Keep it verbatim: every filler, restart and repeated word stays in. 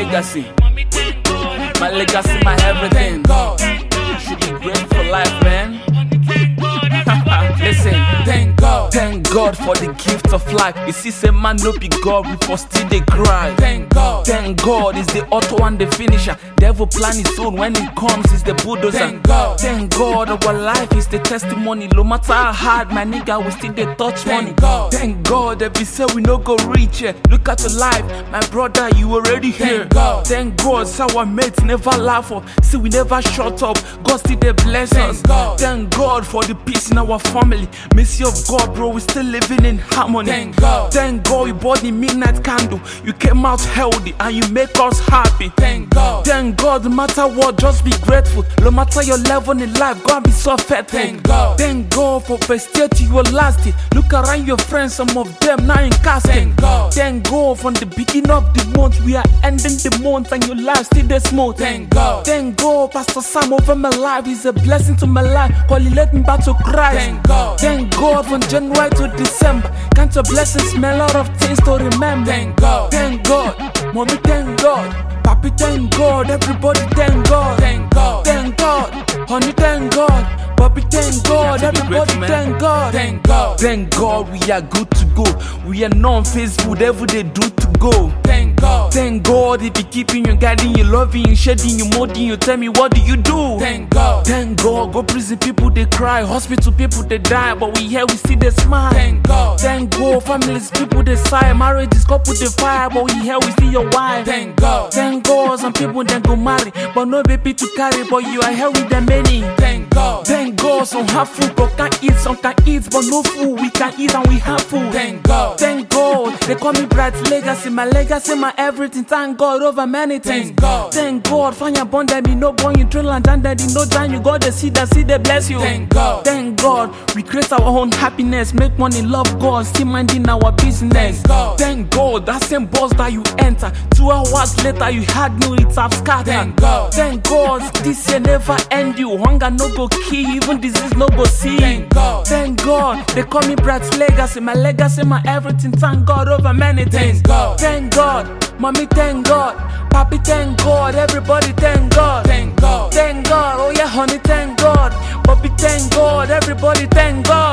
legacy. My legacy, my everything. You should be grateful for life, man. Listen, thank God, thank God for the gift of life. You see, say man no be God, we for still they cry. Thank God, thank God is the author and the finisher. Devil plan his own, when it comes is the bulldozer. Thank God, thank God our life is the testimony. No matter how hard, my nigga, we still they touch money. God, thank God that we say we no go reach it. Look at your life, my brother, you already here. Thank God, thank God, so our mates never laugh up. See we never shut up, God still they bless us. God, thank God for the peace in our family. Mercy of God, bro, we still living in harmony. Thank God, thank God you bought the midnight candle. You came out healthy and you make us happy. Thank God, thank God, no matter what, just be grateful. No matter your level in life, God be so faithful. Thank God, thank God for first year to your last year. Look around your friends, some of them now in casket. Thank God, thank God from the beginning of the month, we are ending the month and your life still this smooth. Thank God, thank God, Pastor Sam over my life is a blessing to my life. Cause he led me back to Christ. Thank God, thank God from January to December. Can't your blessings smell a lot of things to remember. Thank God, thank God, mommy thank God, papi thank God, everybody thank God. Thank God, thank God, honey thank God, papi thank God, everybody thank God. Thank God, thank God we are good to go. We are not on Facebook, every day do to go. Thank God, thank God if you keeping you, guiding you, loving you, shedding you, molding you. Tell me what do you do? Thank God, thank God, go prison people they cry, hospital people they die, but we here we see they smile. Thank God, thank God, families people they sigh, marriages couple they fire, but we here we see your wife. Thank God, thank God, some people then go marry, but no baby to carry, but you are here with them many. Thank God, thank God, some have food but can't eat, some can eat but no food, we can eat and we have food. Thank God, thank God, they call me bright legacy, my legacy, my everything. Thank God over many things. Thank God, thank God, find your bond that me no born you drill and down that no time you got the seed that see they bless you. Thank God, thank God, we create our own happiness, make money, love God, still minding our business. Thank God, thank God, that same bus that you enter, two hours later you had no it have scattered. Thank God, thank God, this year never end you, hunger no go kill, even disease no go see. Thank God, thank God, they call me bright legacy, my legacy, my everything. Thank God over many things. Thank God, thank God, mommy thank God, papi thank God, everybody thank God. Thank God, thank God, oh yeah honey thank God, papi thank God, everybody thank God.